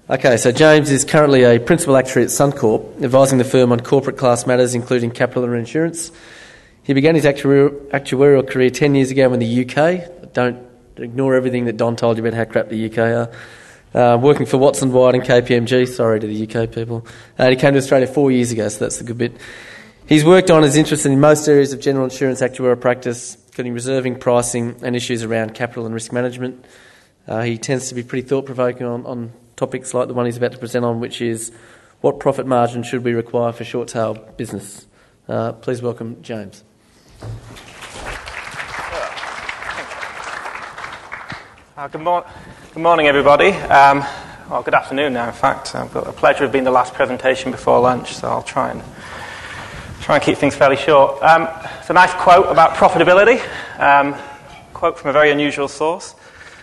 Okay, so James is currently a principal actuary at Suncorp, advising the firm on corporate class matters including capital and insurance. He began his actuarial career 10 years ago in the UK. Don't ignore everything that Don told you about how crap the UK are. Working for Watson Wyatt and KPMG, sorry to the UK people. He came to Australia 4 years ago, so that's a good bit. He's worked on, is interested in most areas of general insurance actuarial practice, including reserving, pricing and issues around capital and risk management. He tends to be pretty thought-provoking on topics like the one he's about to present on, which is what profit margin should we require for short-tail business. Please welcome James. Good morning, everybody. Good afternoon now, in fact. I've got the pleasure of being the last presentation before lunch, so I'll try and keep things fairly short. It's a nice quote about profitability, quote from a very unusual source.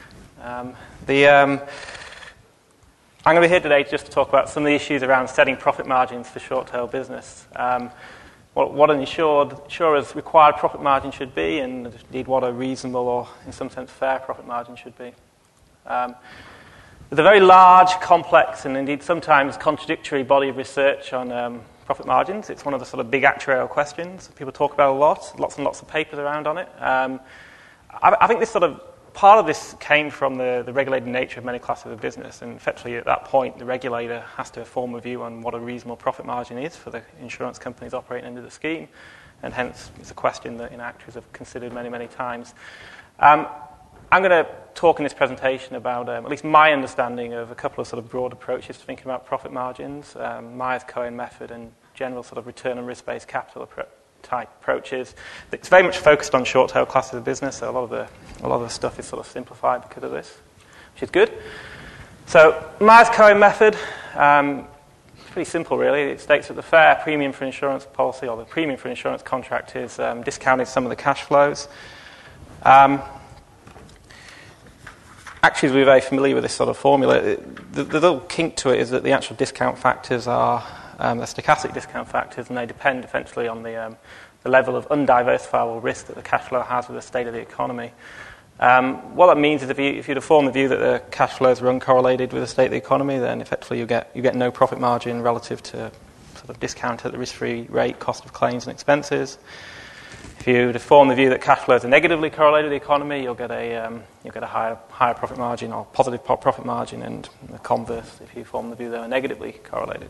I'm going to be here today just to talk about some of the issues around setting profit margins for short-tail business. What an insurer's required profit margin should be, and indeed what a reasonable or, in some sense, fair profit margin should be. There's a very large, complex, and indeed sometimes contradictory body of research on profit margins. It's one of the sort of big actuarial questions people talk about a lot. Lots and lots of papers around on it. I think this sort of part of this came from the regulated nature of many classes of business, and effectively at that point the regulator has to form a view on what a reasonable profit margin is for the insurance companies operating under the scheme, and hence it's a question that actuaries have considered many, many times. I'm going to talk in this presentation about at least my understanding of a couple of sort of broad approaches to thinking about profit margins, Myers-Cohen method and general sort of return on risk-based capital type approaches. It's very much focused on short-tail classes of business, so a lot of the stuff is sort of simplified because of this, which is good. So Myers-Cohen method, it's pretty simple really. It states that the fair premium for insurance policy or the premium for an insurance contract is discounted some of the cash flows. Actually, we're very familiar with this sort of formula. The little kink to it is that the actual discount factors are the stochastic discount factors, and they depend essentially on the level of undiversifiable risk that the cash flow has with the state of the economy. What that means is if you form the view that the cash flows are uncorrelated with the state of the economy, then effectively you get no profit margin relative to sort of discount at the risk-free rate, cost of claims and expenses. If you form the view that cash flows are negatively correlated with the economy, you'll get a higher profit margin or positive profit margin, and the converse if you form the view they are negatively correlated.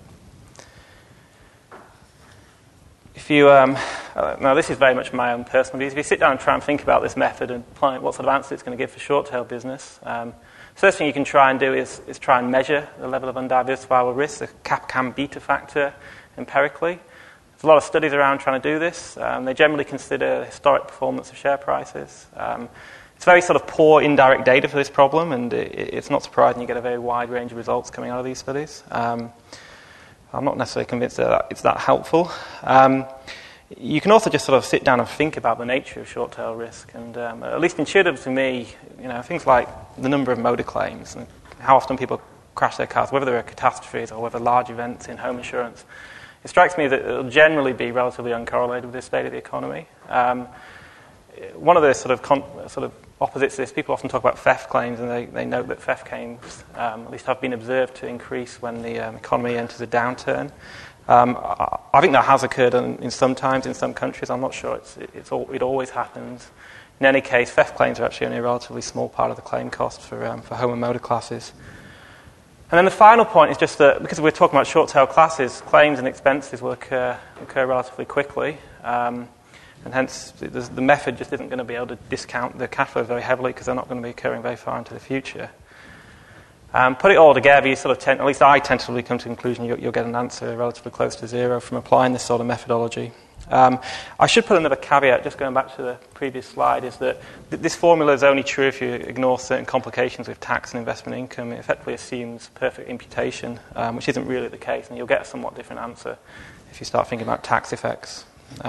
If you now this is very much my own personal views. If you sit down and try and think about this method and plan what sort of answer it's going to give for short-tail business, first thing you can try and do is try and measure the level of undiversifiable risk, the CAP-CAM beta factor, empirically. There's a lot of studies around trying to do this. They generally consider historic performance of share prices. It's very sort of poor indirect data for this problem, and it's not surprising you get a very wide range of results coming out of these studies. I'm not necessarily convinced that it's that helpful. You can also just sort of sit down and think about the nature of short-tail risk, and at least intuitive to me, things like the number of motor claims and how often people crash their cars, whether they're catastrophes or whether large events in home insurance. It strikes me that it'll generally be relatively uncorrelated with the state of the economy. One of the sort of opposites to this, people often talk about theft claims, and they note that theft claims at least have been observed to increase when the economy enters a downturn. I think that has occurred in some times in some countries. I'm not sure it always happens. In any case, theft claims are actually only a relatively small part of the claim cost for home and motor classes. And then the final point is just that because we're talking about short-tail classes, claims and expenses will occur relatively quickly. And hence, the method just isn't going to be able to discount the cash flows very heavily because they're not going to be occurring very far into the future. Put it all together, you sort of at least I tentatively come to the conclusion you'll get an answer relatively close to zero from applying this sort of methodology. I should put another caveat, just going back to the previous slide, is that this formula is only true if you ignore certain complications with tax and investment income. It effectively assumes perfect imputation, which isn't really the case, and you'll get a somewhat different answer if you start thinking about tax effects.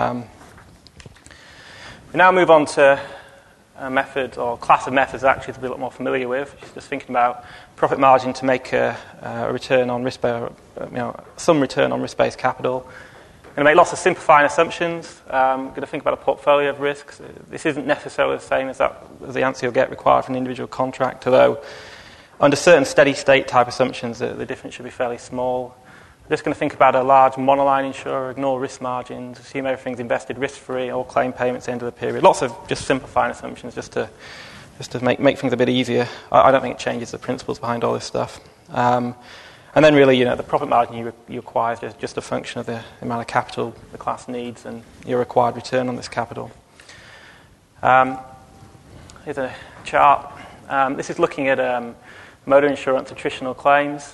We now move on to a method or class of methods actually to be a lot more familiar with, which is just thinking about profit margin to make a return on risk, some return on risk-based capital. Going to make lots of simplifying assumptions. Going to think about a portfolio of risks. This isn't necessarily the same as the answer you'll get required for an individual contract, although under certain steady-state type assumptions, the difference should be fairly small. We're just going to think about a large monoline insurer, ignore risk margins, assume everything's invested risk-free, all claim payments at the end of the period. Lots of just simplifying assumptions just to make things a bit easier. I don't think it changes the principles behind all this stuff. And then really, the profit margin you acquire is just a function of the amount of capital the class needs and your required return on this capital. Here's a chart. This is looking at motor insurance attritional claims.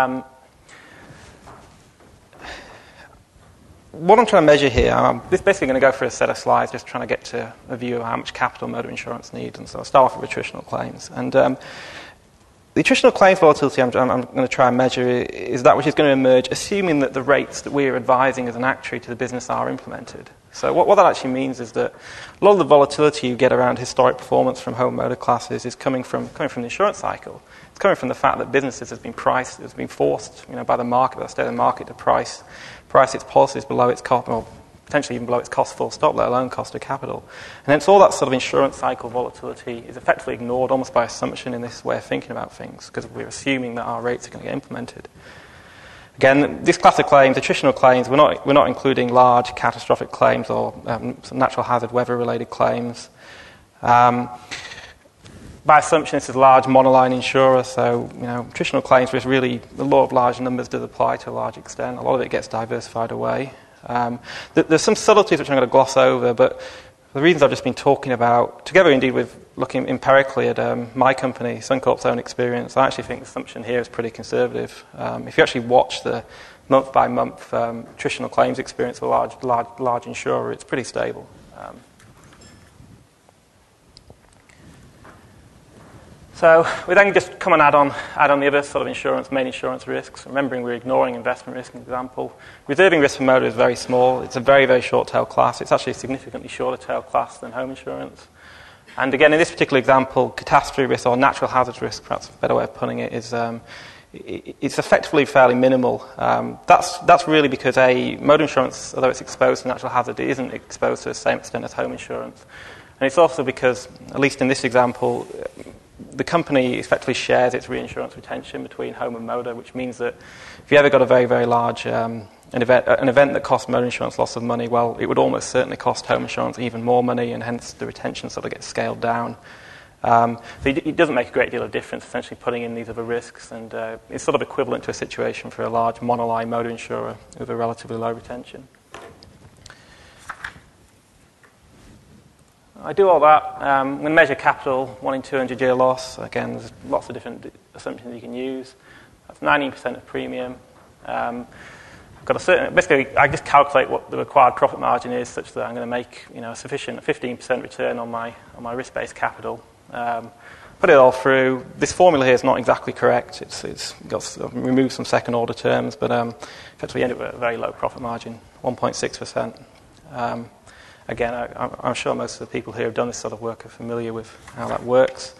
What I'm trying to measure here, this is basically going to go through a set of slides just trying to get to a view of how much capital motor insurance needs. And so I'll start off with attritional claims. And the attritional claims volatility I'm going to try and measure is that which is going to emerge, assuming that the rates that we're advising as an actuary to the business are implemented. So what that actually means is that a lot of the volatility you get around historic performance from home motor classes is coming from the insurance cycle. It's coming from the fact that businesses have been forced, by the market, by the state of the market, to price its policies below its cost, or potentially even below its cost full stop, let alone cost of capital. And hence all that sort of insurance cycle volatility is effectively ignored almost by assumption in this way of thinking about things, because we're assuming that our rates are going to get implemented. Again, this class of claims, attritional claims, we're not including large catastrophic claims or some natural hazard weather-related claims. By assumption, this is a large monoline insurer, so attritional claims is really the law of large numbers does apply to a large extent. A lot of it gets diversified away. There's some subtleties which I'm going to gloss over, but the reasons I've just been talking about, together indeed with looking empirically at my company, Suncorp's own experience, I actually think the assumption here is pretty conservative. If you actually watch the month-by-month attritional claims experience of a large insurer, it's pretty stable. So we then just come and add on the other sort of main insurance risks. Remembering we're ignoring investment risk, for example. Reserving risk for motor is very small. It's a very, very short tail class. It's actually a significantly shorter tail class than home insurance. And again, in this particular example, catastrophe risk or natural hazard risk, perhaps a better way of putting it, is it's effectively fairly minimal. That's really because motor insurance, although it's exposed to natural hazard, it isn't exposed to the same extent as home insurance. And it's also because, at least in this example, the company effectively shares its reinsurance retention between home and motor, which means that if you ever got a very, very large an event that costs motor insurance lots of money, well, it would almost certainly cost home insurance even more money, and hence the retention sort of gets scaled down. So it doesn't make a great deal of difference, essentially putting in these other risks, and it's sort of equivalent to a situation for a large monoline motor insurer with a relatively low retention. I do all that. I'm going to measure capital, 1 in 200 year loss. Again, there's lots of different assumptions you can use. That's 19% of premium. I've got basically, I just calculate what the required profit margin is, such that I'm going to make a sufficient 15% return on my risk-based capital. Put it all through. This formula here is not exactly correct. It's got removed some second-order terms, but effectively end up with a very low profit margin, 1.6%. Again, I'm sure most of the people here who have done this sort of work are familiar with how that works.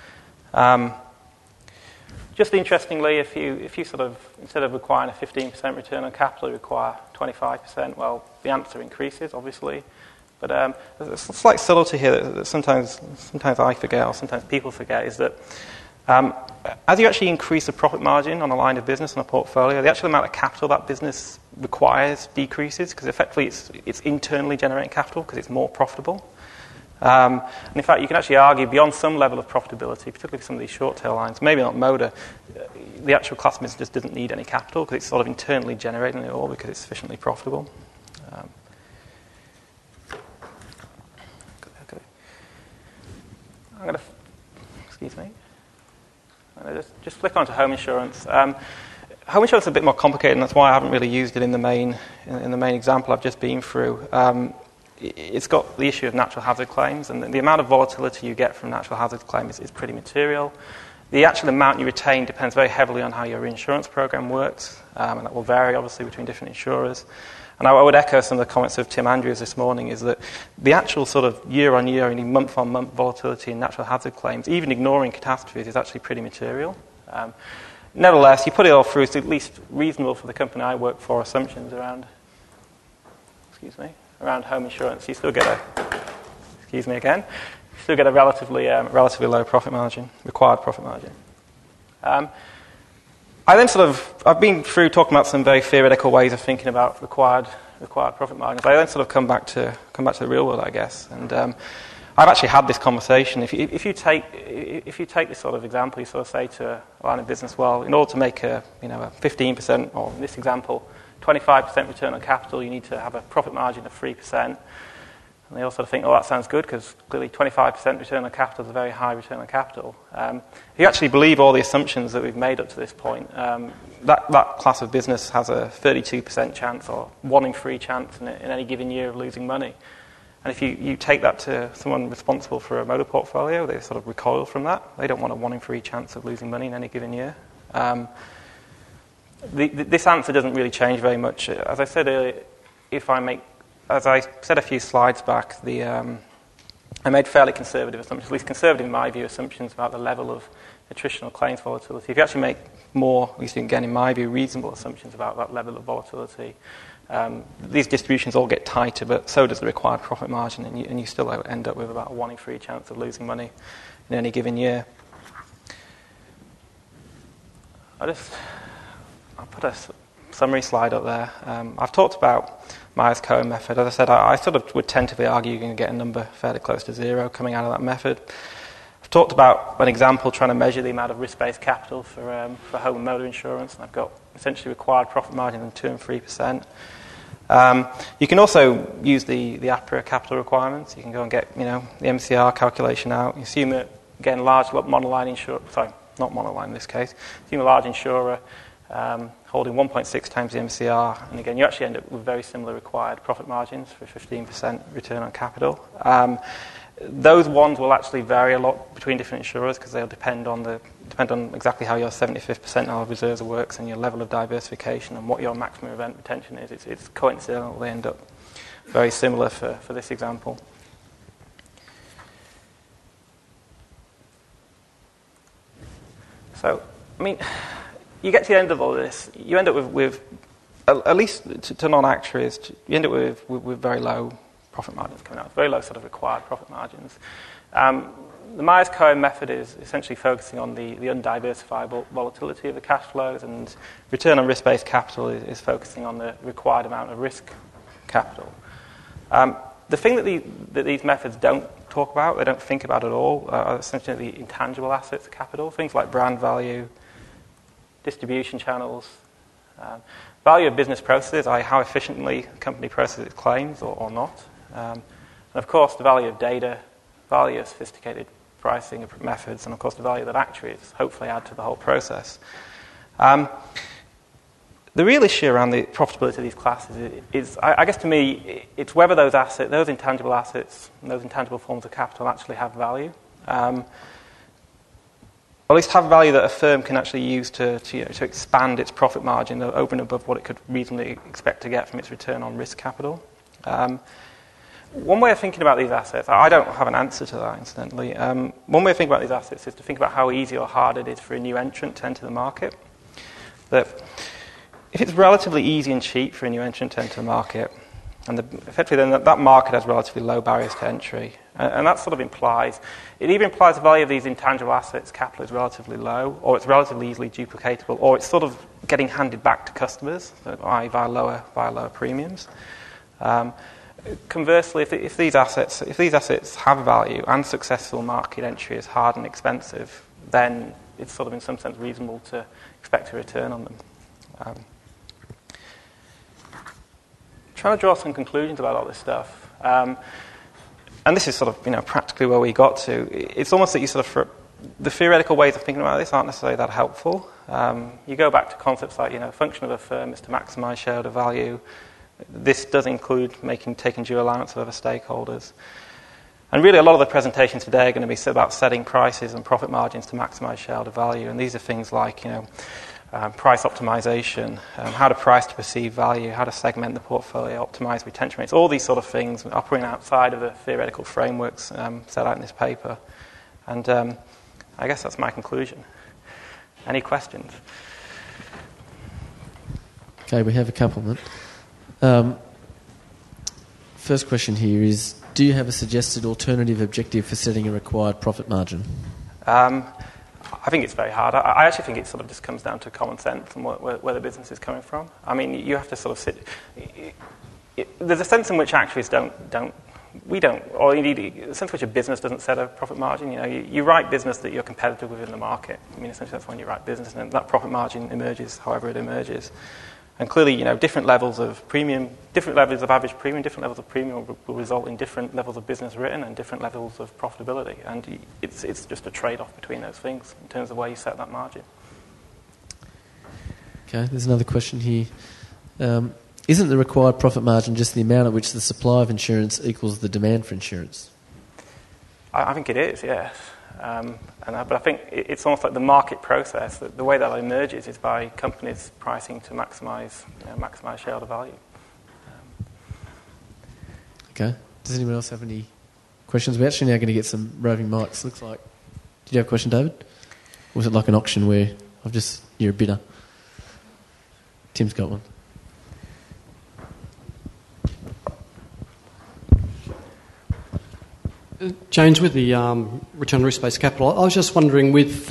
Just interestingly, if you sort of, instead of requiring a 15% return on capital, you require 25%, well, the answer increases, obviously. But there's a slight subtlety here that sometimes I forget, or sometimes people forget, is that as you actually increase the profit margin on a line of business, on a portfolio, the actual amount of capital that business requires decreases, because effectively it's internally generating capital because it's more profitable. And in fact, you can actually argue beyond some level of profitability, particularly for some of these short tail lines, maybe not motor, the actual class business just doesn't need any capital because it's sort of internally generating it all because it's sufficiently profitable. I'm going to, excuse me. I'm going to just flick on to home insurance. Home insurance is a bit more complicated, and that's why I haven't really used it in the main example I've just been through. It's got the issue of natural hazard claims, and the amount of volatility you get from natural hazard claims is pretty material. The actual amount you retain depends very heavily on how your reinsurance program works, and that will vary, obviously, between different insurers. And I would echo some of the comments of Tim Andrews this morning, is that the actual sort of year-on-year and month-on-month volatility in natural hazard claims, even ignoring catastrophes, is actually pretty material. Nevertheless, you put it all through, it's at least reasonable for the company I work for, assumptions around home insurance. You still get a relatively low profit margin, required profit margin. I've been through talking about some very theoretical ways of thinking about required profit margins. I then sort of come back to the real world, I guess. And I've actually had this conversation. If you take this sort of example, you sort of say to a line of business, well, in order to make a 15%, or in this example, 25% return on capital, you need to have a profit margin of 3%. And they all sort of think, oh, that sounds good, because clearly 25% return on capital is a very high return on capital. If you actually believe all the assumptions that we've made up to this point, that class of business has a 32% chance, or 1 in 3 chance in any given year of losing money. And if you take that to someone responsible for a motor portfolio, they sort of recoil from that. They don't want a 1 in 3 chance of losing money in any given year. This answer doesn't really change very much. As I said earlier, as I said a few slides back, I made fairly conservative assumptions, at least conservative in my view, assumptions about the level of attritional claims volatility. If you actually make more, at least again in my view, reasonable assumptions about that level of volatility, these distributions all get tighter, but so does the required profit margin, and you still end up with about a 1 in 3 chance of losing money in any given year. I'll put a summary slide up there. I've talked about Myers-Cohen method. As I said, I sort of would tentatively argue you're going to get a number fairly close to 0 coming out of that method. I've talked about an example trying to measure the amount of risk-based capital for home and motor insurance, and I've got essentially required profit margin of 2 and 3%. You can also use the APRA capital requirements. You can go and get the MCR calculation out. You assume that, again, large monoline insurer, sorry, not monoline in this case, assume a large insurer holding 1.6 times the MCR, and again, you actually end up with very similar required profit margins for 15% return on capital. Those ones will actually vary a lot between different insurers because they'll depend on exactly how your 75th percentile reserves works and your level of diversification and what your maximum event retention is. It's coincidental. They end up very similar for this example. So, you get to the end of all this, you end up with at least to non-actuaries, you end up with very low profit margins coming out, very low sort of required profit margins. The Myers-Cohen method is essentially focusing on the undiversifiable volatility of the cash flows, and return on risk-based capital is focusing on the required amount of risk capital. The thing that these methods don't talk about, they don't think about at all, are essentially the intangible assets of capital, things like brand value, distribution channels, value of business processes, i.e. how efficiently a company processes its claims or not, and of course the value of data, value of sophisticated pricing methods, and of course the value that actuaries hopefully add to the whole process. The real issue around the profitability of these classes is I guess to me, it's whether those intangible assets, and those intangible forms of capital actually have value. Or at least have value that a firm can actually use to expand its profit margin over and above what it could reasonably expect to get from its return on risk capital. One way of thinking about these assets, I don't have an answer to that, incidentally. One way of thinking about these assets is to think about how easy or hard it is for a new entrant to enter the market. That if it's relatively easy and cheap for a new entrant to enter the market, and effectively then that market has relatively low barriers to entry, and that sort of implies, it either implies the value of these intangible assets, capital, is relatively low, or it's relatively easily duplicatable, or it's sort of getting handed back to customers, i.e. via lower premiums. Conversely, if these assets have value and successful market entry is hard and expensive, then it's sort of in some sense reasonable to expect a return on them. Trying to draw some conclusions about all this stuff. And this is sort of, practically where we got to. It's almost that you sort of, the theoretical ways of thinking about this aren't necessarily that helpful. You go back to concepts like, function of a firm is to maximize shareholder value. This does include taking due allowance of other stakeholders. And really a lot of the presentations today are going to be about setting prices and profit margins to maximize shareholder value. And these are things like, price optimization, how to price to perceive value, how to segment the portfolio, optimize retention rates, all these sort of things operating outside of the theoretical frameworks set out in this paper. And I guess that's my conclusion. Any questions? Okay, we have a couple of them. First question here is, do you have a suggested alternative objective for setting a required profit margin? I think it's very hard. I actually think it sort of just comes down to common sense and where the business is coming from. I mean, you have to sort of sit... There's a sense in which actuaries or indeed a sense in which a business doesn't set a profit margin. You know, you write business that you're competitive within the market. I mean, essentially that's when you write business, and that profit margin emerges however it emerges. And clearly, you know, different levels of premium, different levels of average premium, different levels of premium will result in different levels of business written and different levels of profitability. And it's just a trade-off between those things in terms of where you set that margin. Okay, there's another question here. Isn't the required profit margin just the amount at which the supply of insurance equals the demand for insurance? I think it is, yes. But I think it's almost like the market process. That the way that emerges is by companies pricing to maximise shareholder value. Okay. Does anyone else have any questions? We're actually now going to get some roving mics. Looks like. Did you have a question, David? Or was it like an auction where you're a bidder? Tim's got one. James, with the return on risk-based capital, I was just wondering, with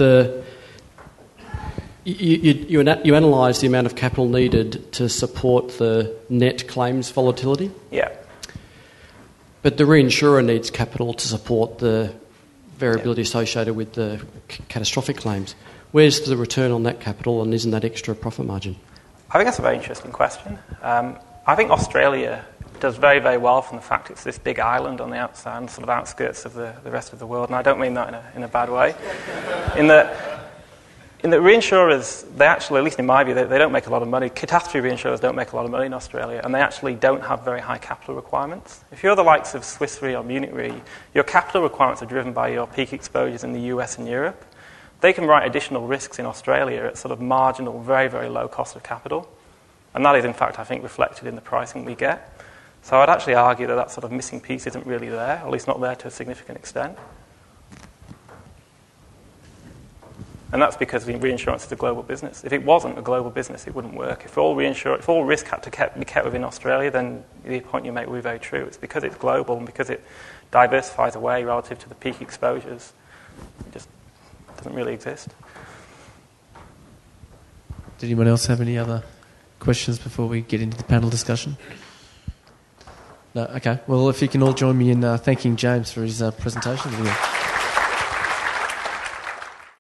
you analysed the amount of capital needed to support the net claims volatility. Yeah. But the reinsurer needs capital to support the variability associated with the catastrophic claims. Where's the return on that capital, and isn't that extra profit margin? I think that's a very interesting question. I think Australia does very, very well from the fact it's this big island on the outside, sort of outskirts of the rest of the world, and I don't mean that in a bad way. In that reinsurers, they actually, at least in my view, they don't make a lot of money. Catastrophe reinsurers don't make a lot of money in Australia, and they actually don't have very high capital requirements. If you're the likes of Swiss Re or Munich Re, your capital requirements are driven by your peak exposures in the US and Europe. They can write additional risks in Australia at sort of marginal, very, very low cost of capital, and that is, in fact, I think, reflected in the pricing we get. So I'd actually argue that sort of missing piece isn't really there, or at least not there to a significant extent. And that's because reinsurance is a global business. If it wasn't a global business, it wouldn't work. If all risk had to be kept within Australia, then the point you make would be very true. It's because it's global and because it diversifies away relative to the peak exposures. It just doesn't really exist. Did anyone else have any other questions before we get into the panel discussion? No? Okay. Well, if you can all join me in thanking James for his presentation.